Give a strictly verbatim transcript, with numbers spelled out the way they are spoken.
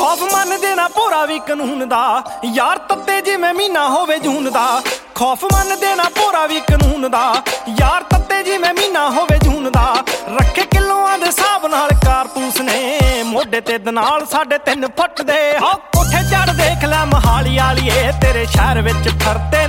ਖੌਫ ਮੰਨਦੇ ਨਾ ਭੋਰਾ ਵੀ ਕਾਨੂੰਨ ਦਾ, ਯਾਰ ਤੱਤੇ ਜਿਵੇਂ ਮਹੀਨਾ ਹੋਵੇ ਜੂਨ ਦਾ। ਖੌਫ ਮੰਨਦੇ ਨਾ ਭੋਰਾ ਵੀ ਕਾਨੂੰਨ ਦਾ, ਯਾਰ ਤੱਤੇ ਜਿਵੇਂ ਮਹੀਨਾ ਹੋਵੇ ਜੂਨ ਦਾ। ਰੱਖੇ ਕਿਲੋਆਂ ਦੇ ਹਿਸਾਬ ਨਾਲ ਕਾਰਤੂਸ ਨੇ, ਮੋਢੇ ਤੇ ਦਨਾਲ ਸਾਡੇ ਤਿੰਨ ਫੁੱਟ ਦੇ। ਹੋ ਕੋਠੇ ਚੜ ਦੇਖ ਲੈ ਮਹਾਲੀ ਵਾਲੀਏ, ਤੇਰੇ ਸ਼ਹਿਰ ਵਿੱਚ ਫਿਰਦੇ